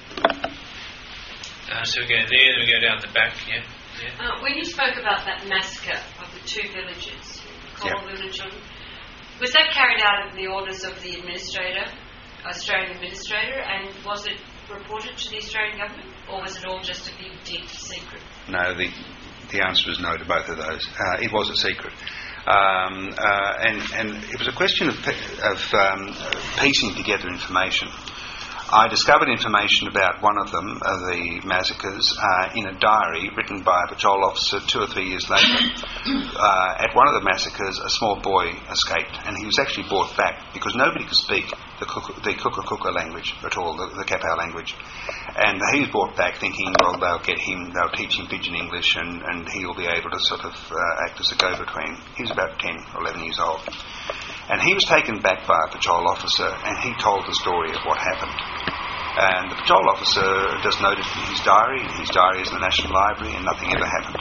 Uh, so we go there, then we go down the back, yeah. yeah. Uh, when you spoke about that massacre of the two villages, Coral yep. Village, was that carried out of the orders of the administrator, Australian administrator, and was it reported to the Australian government, or was it all just a big, deep secret? No, the the answer is no to both of those. Uh, it was a secret. Um, uh, and, and it was a question of, of um, piecing together information. I discovered information about one of them, uh, the massacres, uh, in a diary written by a patrol officer two or three years later. Uh, at one of the massacres, a small boy escaped, and he was actually brought back because nobody could speak the Kuka, the Kuka Kuka language at all, the, the Kapau language. And he was brought back thinking, well, they'll get him, they'll teach him Pidgin English, and, and he'll be able to sort of uh, act as a go-between. He was about ten or eleven years old. And he was taken back by a patrol officer, and he told the story of what happened. And the patrol officer just noted in his diary, and his diary is in the National Library, and nothing ever happened.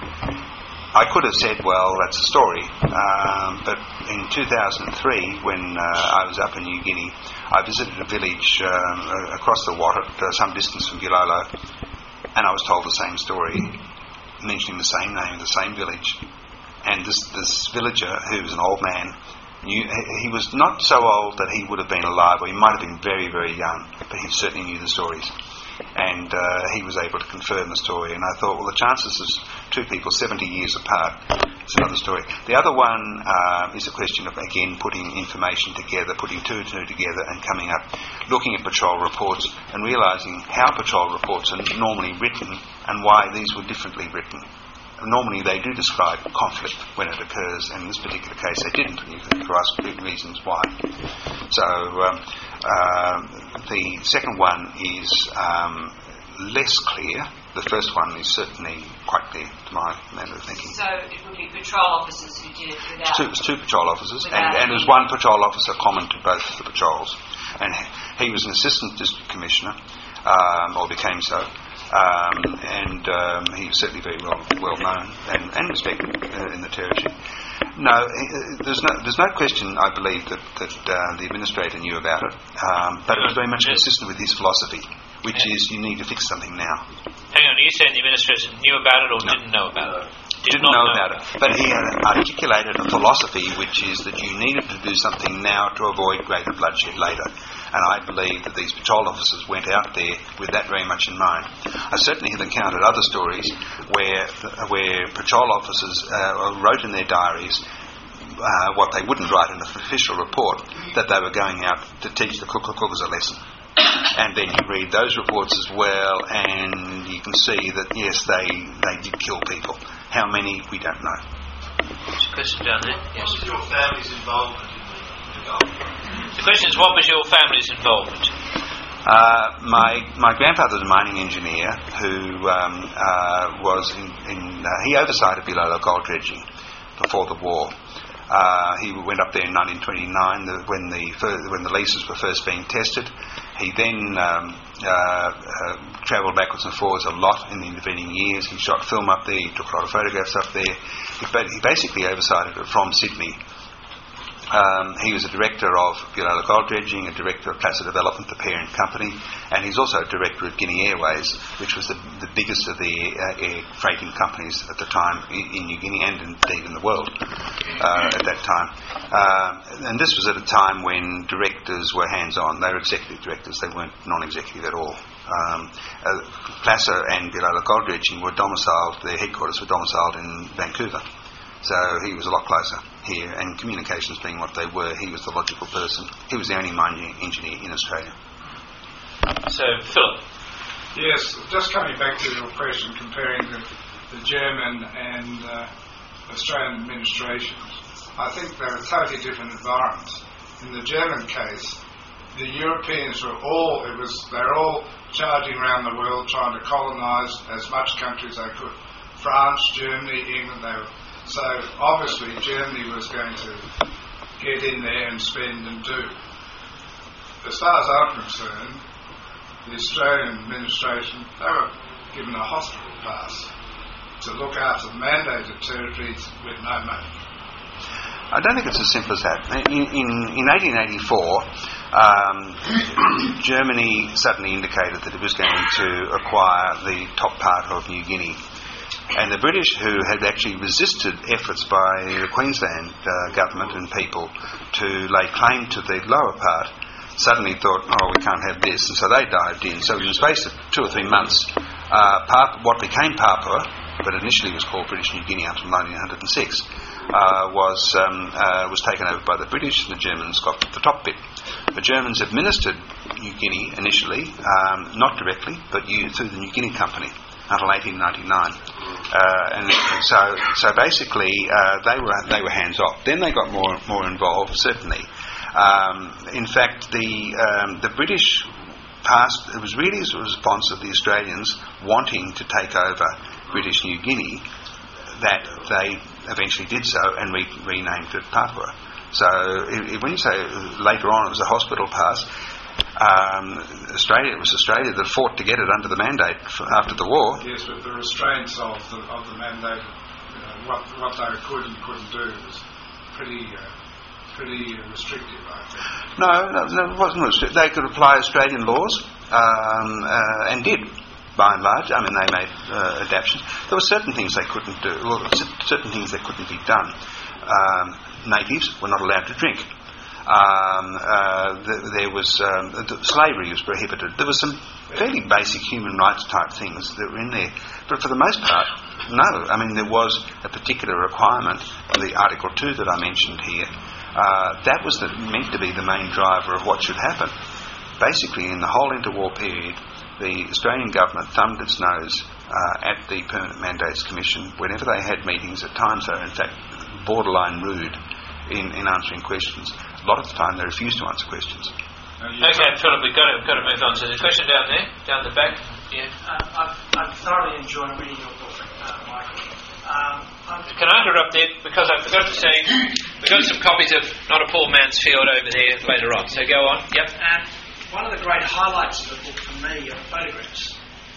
I could have said, well, that's a story, um, but in two thousand three, when uh, I was up in New Guinea, I visited a village um, across the Wattet, uh, some distance from Gilolo, and I was told the same story, mentioning the same name, the same village. And this, this villager, who was an old man, knew, he was not so old that he would have been alive, or he might have been very, very young, but he certainly knew the stories. And uh, he was able to confirm the story. And I thought, well, the chances of two people seventy years apart is another story. The other one uh, is a question of, again, putting information together, putting two and two together and coming up, looking at patrol reports and realising how patrol reports are normally written and why these were differently written. Normally they do describe conflict when it occurs, and in this particular case they didn't, and you can ask reasons why. So um, uh, the second one is um, less clear. The first one is certainly quite clear to my manner of thinking. So it would be patrol officers who did it without... Two, it was two patrol officers, and, and there was one patrol officer common to both the patrols. And he was an assistant district commissioner, um, or became so. Um, and um, he was certainly very well well known and, and respected uh, in the territory. No, uh, there's no there's no question, I believe, that, that uh, the administrator knew about it, um, but it was very much consistent with his philosophy, which yeah. is you need to fix something now. Hang on, are you saying the administrator knew about it or no. didn't know about it? Did Didn't not know, know about it, but he had articulated a philosophy which is that you needed to do something now to avoid greater bloodshed later. And I believe that these patrol officers went out there with that very much in mind. I certainly have encountered other stories where where patrol officers uh, wrote in their diaries uh, what they wouldn't write in an official report, that they were going out to teach the Kuka Kukas a lesson. And then you read those reports as well, and you can see that, yes, they, they did kill people. How many, we don't know. There's a question down there. Yes. What was your family's involvement in the gold? The question is, what was your family's involvement? Uh, my my grandfather was a mining engineer who um, uh, was in, in uh, he oversight Bilolo gold dredging before the war. Uh, he went up there in nineteen twenty-nine the, when the fir- when the leases were first being tested. He then um, uh, uh, travelled backwards and forwards a lot in the intervening years. He shot film up there. He took a lot of photographs up there. He, ba- he basically oversighted it from Sydney. Um, he was a director of Bilolo Gold Dredging, a director of Placer Development, the parent company, and he's also a director of Guinea Airways, which was the, the biggest of the uh, air freighting companies at the time in, in New Guinea and indeed in the world uh, at that time. Uh, and this was at a time when directors were hands-on. They were executive directors, they weren't non-executive at all. Um, uh, Placer and Bilolo Gold Dredging were domiciled, their headquarters were domiciled in Vancouver. So he was a lot closer here, and communications being what they were, he was the logical person. He was the only mining engineer in Australia. So, Philip. Yes, just coming back to your question, comparing the, the German and uh, Australian administrations, I think they're totally different environments. In the German case, the Europeans were all, it was, they're all charging around the world trying to colonise as much country as they could. France, Germany, England, they were. So obviously Germany was going to get in there and spend and do. As far as I'm concerned, the Australian administration, they were given a hospital pass to look after the mandated territories with no money. I don't think it's as simple as that. In, in, in eighteen eighty-four, um, Germany suddenly indicated that it was going to acquire the top part of New Guinea. And the British, who had actually resisted efforts by the Queensland uh, government and people to lay claim to the lower part, suddenly thought, oh, we can't have this, and so they dived in. So in the space of two or three months, uh, Pap- what became Papua, but initially was called British New Guinea until nineteen oh six, uh, was um, uh, was taken over by the British, and the Germans got the top bit. The Germans administered New Guinea initially, um, not directly, but you, through the New Guinea Company, until eighteen ninety-nine, uh, and, and so so basically uh, they were they were hands off. Then they got more more involved, certainly. Um, in fact, the um, the British passed. It was really as a response of the Australians wanting to take over British New Guinea that they eventually did so and re- renamed it Papua. So if, if when you say later on it was a hospital pass. Um, Australia, it was Australia that fought to get it under the mandate for, after the war. Yes, but the restraints of the, of the mandate, you know, what what they could and couldn't do was pretty uh, pretty restrictive, I think. No, no, no, it wasn't restrictive. They could apply Australian laws, um, uh, and did, by and large. I mean, they made uh, adaptations. There were certain things they couldn't do, well, certain things that couldn't be done. Um, natives were not allowed to drink. Um, uh, th- there was um, th- slavery was prohibited. There were some fairly basic human rights type things that were in there, but for the most part, no. I mean, there was a particular requirement, the Article Two that I mentioned here. Uh, that was the, meant to be the main driver of what should happen. Basically, in the whole interwar period, the Australian government thumbed its nose uh, at the Permanent Mandates Commission whenever they had meetings. At times, they were in fact borderline rude in, in answering questions. A lot of the time they refuse to answer questions. Okay, Philip, we've got to, we've got to move on. So there's a question down there, down the back. Yeah. Uh, I've, I've thoroughly enjoyed reading your book, uh, Michael. Um, Can I interrupt there? Because I forgot to say, we've got some copies of Not a Poor Man's Field over there later on. So go on. Yep. And one of the great highlights of the book for me are photographs.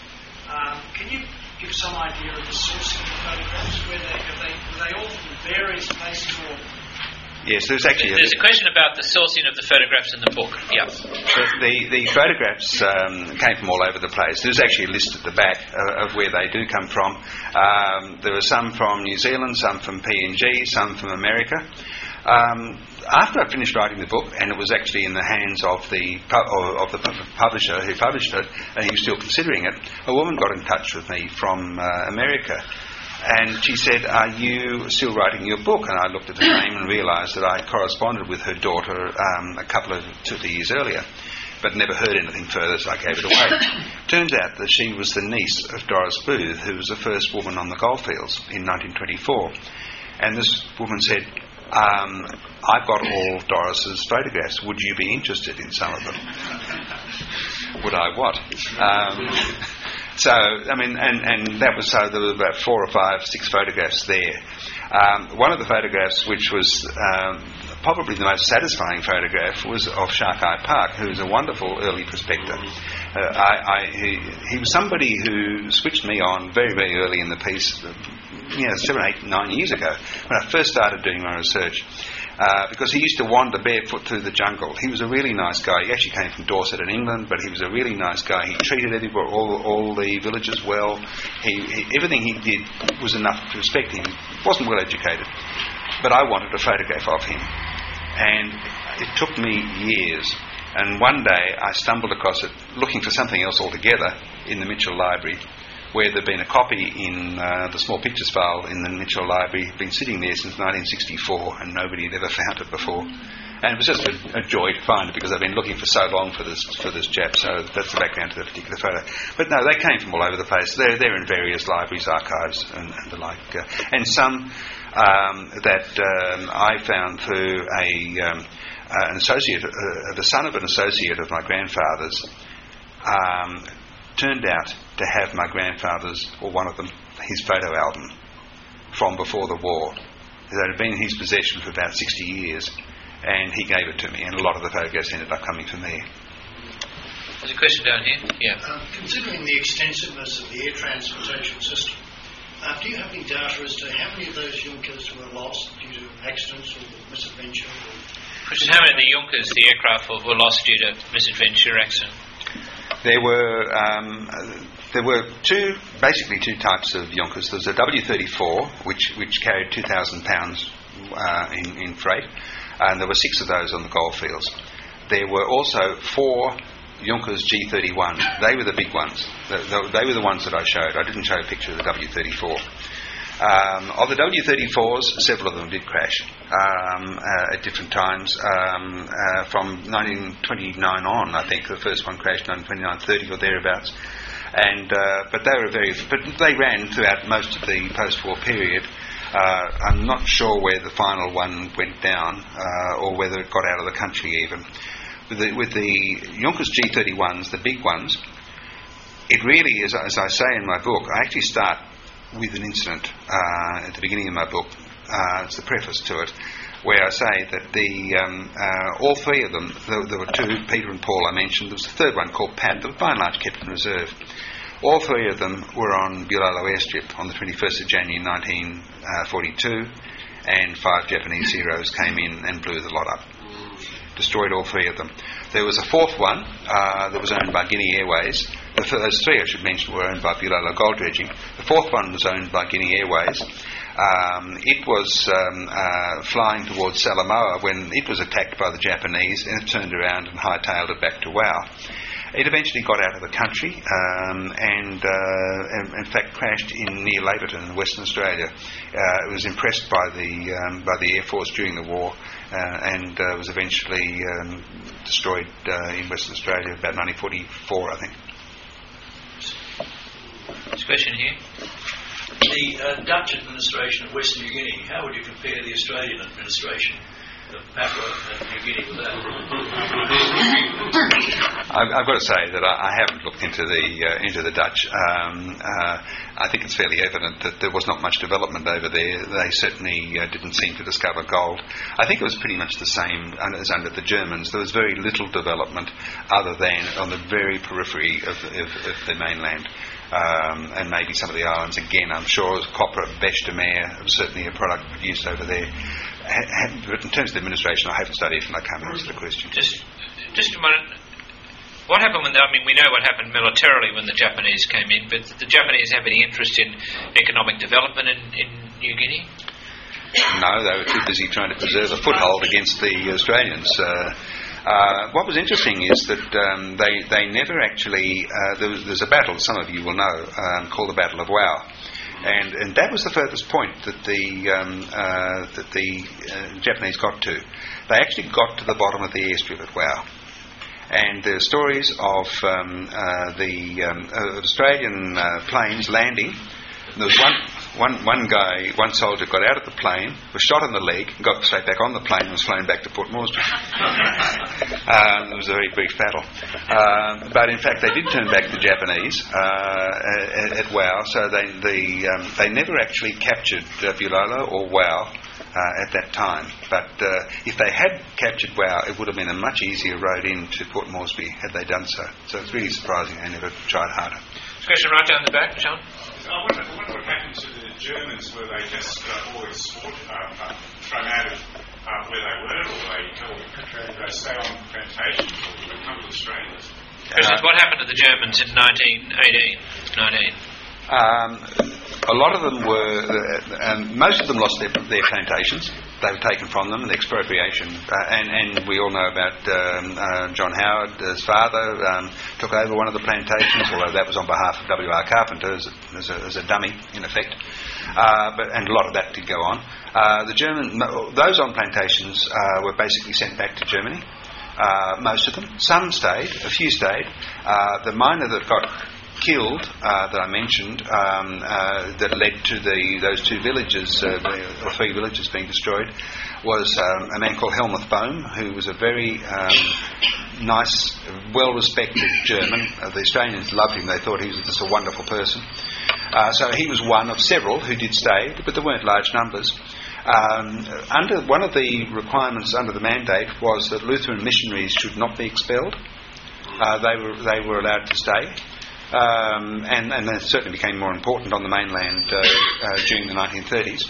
Um, can you give some idea of the sourcing of photographs? Where they, have they, were they all from various places or... Yes, there's actually... There's a, a question about the sourcing of the photographs in the book. Yeah. So the, the photographs um, came from all over the place. There's actually a list at the back uh, of where they do come from. Um, there were some from New Zealand, some from P N G, some from America. Um, after I finished writing the book, and it was actually in the hands of the pu- of the publisher who published it, and he was still considering it, a woman got in touch with me from uh, America. And she said, are you still writing your book? And I looked at her name and realised that I corresponded with her daughter um, a couple of two years earlier, but never heard anything further, so I gave it away. Turns out that she was the niece of Doris Booth, who was the first woman on the goldfields in nineteen twenty-four. And this woman said, um, I've got all Doris's photographs. Would you be interested in some of them? would I what? Um, so, I mean, and, and that was so there were about four or five, six photographs there. Um, one of the photographs, which was um, probably the most satisfying photograph, was of Shark Eye Park, who was a wonderful early prospector. Uh, I, I, he, he was somebody who switched me on very, very early in the piece, you know, seven, eight, nine years ago, when I first started doing my research. Uh, because he used to wander barefoot through the jungle. He was a really nice guy. He actually came from Dorset in England, but he was a really nice guy. He treated everybody, all, all the villagers well. He, he, everything he did was enough to respect him. He wasn't well educated, but I wanted a photograph of him. And it took me years. And one day I stumbled across it, looking for something else altogether, in the Mitchell Library, where there'd been a copy in uh, the small pictures file in the Mitchell Library. Had been sitting there since nineteen sixty-four, and nobody had ever found it before. And it was just a, a joy to find it, because I've been looking for so long for this for this chap. So that's the background to the particular photo. But no, they came from all over the place. They're, they're in various libraries, archives, and, and the like. Uh, and some um, that um, I found through a um, uh, an associate, uh, the son of an associate of my grandfather's. Um, turned out to have my grandfather's, or one of them, his photo album from before the war. It had been in his possession for about sixty years, and he gave it to me, and a lot of the photographs ended up coming from there. There's a question down here. Yeah. Uh, considering the extensiveness of the air transportation system, uh, do you have any data as to how many of those Junkers were lost due to accidents or misadventure? Or Question, how many of the Junkers, the aircraft, were lost due to misadventure or accident? There were um, there were two, basically two types of Junkers. There was a W thirty-four, which which carried two thousand pounds uh, in, in freight, and there were six of those on the goldfields. There were also four Junkers G thirty-one. They were the big ones. They, they were the ones that I showed. I didn't show a picture of the W thirty-four. Um, of the W thirty-fours, several of them did crash um, uh, at different times. Um, uh, from nineteen twenty-nine on, I think the first one crashed nineteen twenty-nine, thirty or thereabouts. And uh, but they were very, but they ran throughout most of the post-war period. Uh, I'm not sure where the final one went down, uh, or whether it got out of the country even. With the, with the Junkers G thirty-ones, the big ones, it really is, as I say in my book, I actually start with an incident uh, at the beginning of my book. Uh, it's the preface to it, where I say that the um, uh, all three of them, there, there were two, Peter and Paul I mentioned, there was a third one called Pat, that was by and large kept in reserve. All three of them were on Bulalo airstrip on the twenty-first of January nineteen forty-two, and five Japanese heroes came in and blew the lot up. Destroyed all three of them. There was a fourth one uh, that was owned by Guinea Airways. The first three, I should mention, were owned by Bulalo Gold Dredging. The fourth one was owned by Guinea Airways. Um, it was um, uh, flying towards Salamoa when it was attacked by the Japanese, and it turned around and hightailed it back to Wau. It eventually got out of the country um, and, uh, in fact, crashed in near Laverton in Western Australia. Uh, it was impressed by the um, by the Air Force during the war uh, and uh, was eventually um, destroyed uh, in Western Australia about nineteen forty-four, I think. This question here. The uh, Dutch administration of Western New Guinea, how would you compare the Australian administration of Papua and New Guinea with that? I've, I've got to say that I, I haven't looked into the uh, into the Dutch. Um, uh, I think it's fairly evident that there was not much development over there. They certainly uh, didn't seem to discover gold. I think it was pretty much the same as under the Germans. There was very little development other than on the very periphery of, of, of the mainland. Um, and maybe some of the islands again. I'm sure copper, bêche de mer was certainly a product produced over there. Ha- ha- but in terms of the administration, I haven't studied it and I can't answer the question. Just, just a minute. What happened when, the, I mean, we know what happened militarily when the Japanese came in, but did the Japanese have any interest in economic development in, in New Guinea? No, they were too busy trying to preserve a foothold against the Australians. Uh, Uh, what was interesting is that um, they they never actually uh, there was, there's a battle some of you will know um, called the Battle of Wau, and and that was the furthest point that the um, uh, that the uh, Japanese got to. They actually got to the bottom of the airstrip at Wau, and there are stories of um, uh, the um, uh, Australian uh, planes landing. There was one one, one guy, one soldier got out of the plane, was shot in the leg, got straight back on the plane and was flown back to Port Moresby. um, it was a very brief battle. Um, but in fact, they did turn back the Japanese uh, at, at Wau, so they the, um, they never actually captured uh, Bulolo or Wau uh, at that time. But uh, if they had captured Wau, it would have been a much easier road into Port Moresby had they done so. So it's really surprising they never tried harder. Question right down the back, John. I wonder, I wonder what happened to the Germans. Were they just uh, always sport, uh, uh, thrown out of uh, where they were, or they, or did they stay on plantations, or did they come to Australia? Question is, what happened to the Germans in nineteen eighteen, nineteen? Um, a lot of them were, uh, um, most of them lost their, their plantations. They were taken from them, the expropriation. Uh, and, and we all know about um, uh, John Howard, his father, um, took over one of the plantations, although that was on behalf of W R Carpenter as a, as a, as a dummy, in effect. Uh, but and a lot of that did go on. Uh, the German, those on plantations uh, were basically sent back to Germany. Uh, most of them. Some stayed, a few stayed. Uh, the miner that got killed uh, that I mentioned um, uh, that led to the those two villages, uh, the, or three villages being destroyed, was um, a man called Helmuth Bohm, who was a very um, nice, well-respected German. Uh, the Australians loved him. They thought he was just a wonderful person. Uh, so he was one of several who did stay, but there weren't large numbers. Um, under one of the requirements under the mandate was that Lutheran missionaries should not be expelled. Uh, they were they were allowed to stay. Um, and, and that certainly became more important on the mainland uh, uh, during the nineteen thirties.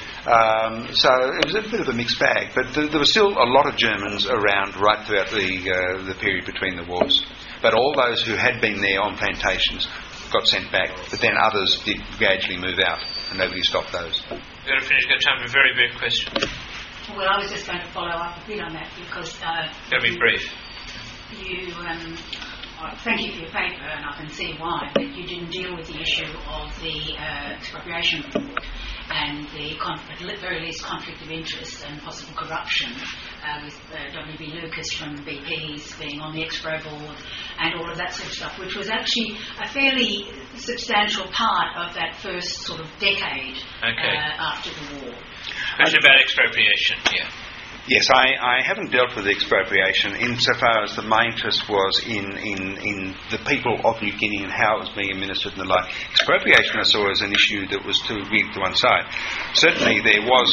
Um, so it was a bit of a mixed bag, but th- there were still a lot of Germans around right throughout the uh, the period between the wars. But all those who had been there on plantations got sent back, but then others did gradually move out, and nobody stopped those. We've got to finish. Got time for a very brief question. Well, I was just going to follow up a bit on that because uh, got to be brief. You. Um, Thank you for your paper, and I can see why, but you didn't deal with the issue of the uh, expropriation board and the, conf- at the very least, conflict of interest and possible corruption uh, with uh, W B Lucas from B Ps being on the Expro board and all of that sort of stuff, which was actually a fairly substantial part of that first sort of decade okay. uh, after the war. Question about expropriation, yeah. Yes, I, I haven't dealt with expropriation insofar as that my interest was in, in, in the people of New Guinea and how it was being administered and the like. Expropriation I saw as an issue that was too big to one side. Certainly there was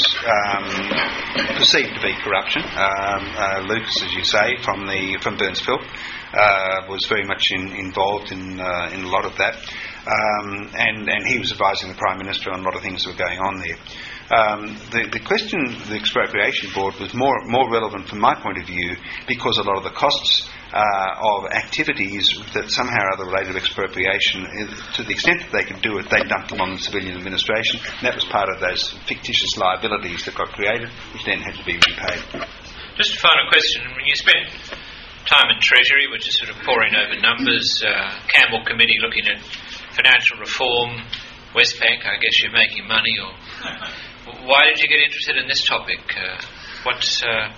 um, perceived to be corruption. Um, uh, Lucas, as you say, from the from Burns Philp, uh, was very much in, involved in uh, in a lot of that. Um, and, and he was advising the Prime Minister on a lot of things that were going on there. Um, the, the question of the expropriation board was more more relevant from my point of view because a lot of the costs uh, of activities that somehow or other related to expropriation, to the extent that they could do it, they dumped them on the civilian administration. And that was part of those fictitious liabilities that got created, which then had to be repaid. Just a final question. When you spend time in Treasury, which is sort of poring over numbers, uh, Campbell Committee looking at financial reform, Westpac, I guess you're making money, or why did you get interested in this topic? Uh, what's uh,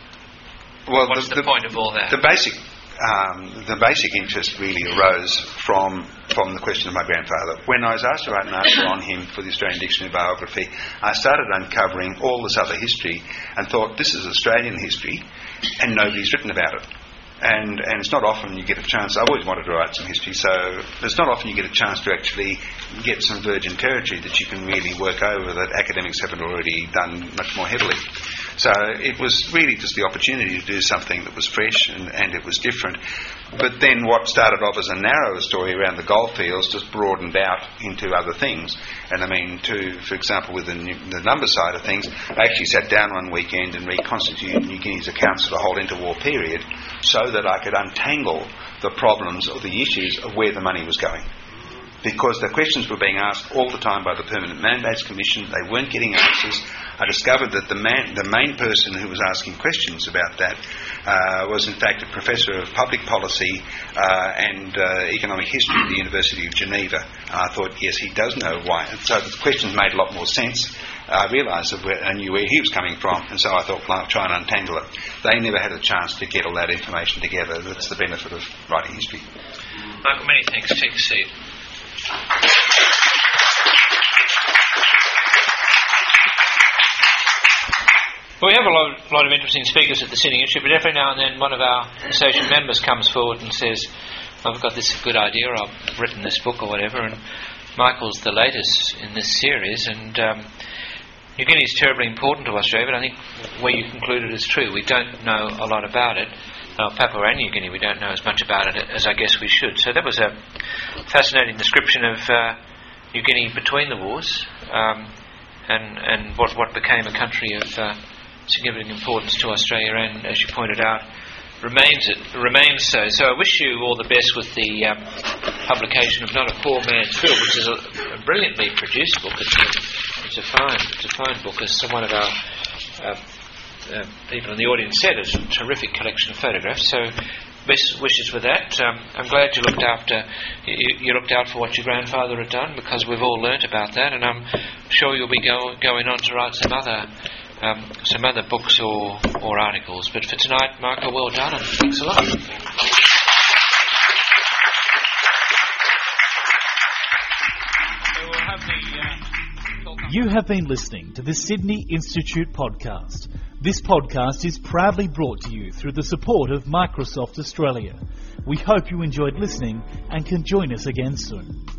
well, what's the, the, the point of all that? The basic, um, the basic interest really arose from from the question of my grandfather. When I was asked to write an article on him for the Australian Dictionary Biography, I started uncovering all this other history and thought, this is Australian history, and nobody's written about it. And and it's not often you get a chance. I've always wanted to write some history, so it's not often you get a chance to actually get some virgin territory that you can really work over that academics haven't already done much more heavily. So it was really just the opportunity to do something that was fresh and, and it was different. But then what started off as a narrow story around the goldfields just broadened out into other things. And I mean, to, for example, with the, the number side of things, I actually sat down one weekend and reconstituted New Guinea's accounts for the whole interwar period so that I could untangle the problems or the issues of where the money was going. Because the questions were being asked all the time by the Permanent Mandates Commission, they weren't getting answers. I discovered that the man, the main person who was asking questions about that uh, was in fact a professor of public policy uh, and uh, economic history at the University of Geneva. And I thought, yes, he does know why. And so the questions made a lot more sense. I realised that where, I knew where he was coming from, and so I thought, well, I'll try and untangle it. They never had a chance to get all that information together. That's the benefit of writing history. Michael, many thanks. Take a seat. Well, we have a lot, of, lot of interesting speakers at the Sydney Institute, but every now and then one of our associate members comes forward and says, I've got this good idea, I've written this book or whatever, and Michael's the latest in this series, and um, New Guinea is terribly important to Australia, but I think where you concluded is true. We don't know a lot about it. Uh, Papua and New Guinea, we don't know as much about it as I guess we should. So that was a fascinating description of uh, New Guinea between the wars, um, and, and what, what became a country of uh, significant importance to Australia, and as you pointed out, remains it remains so. So I wish you all the best with the um, publication of Not a Poor Man's Phil, which is a, a brilliantly produced book. It's a, it's a fine, it's a fine book. As one of our uh, uh, people in the audience said, it's a terrific collection of photographs. So best wishes with that. Um, I'm glad you looked after you, you looked out for what your grandfather had done, because we've all learnt about that, and I'm sure you'll be go, going on to write some other. Um, some other books or, or articles. But for tonight, Michael, well done, and thanks a lot. You have been listening to the Sydney Institute podcast. This podcast is proudly brought to you through the support of Microsoft Australia. We hope you enjoyed listening and can join us again soon.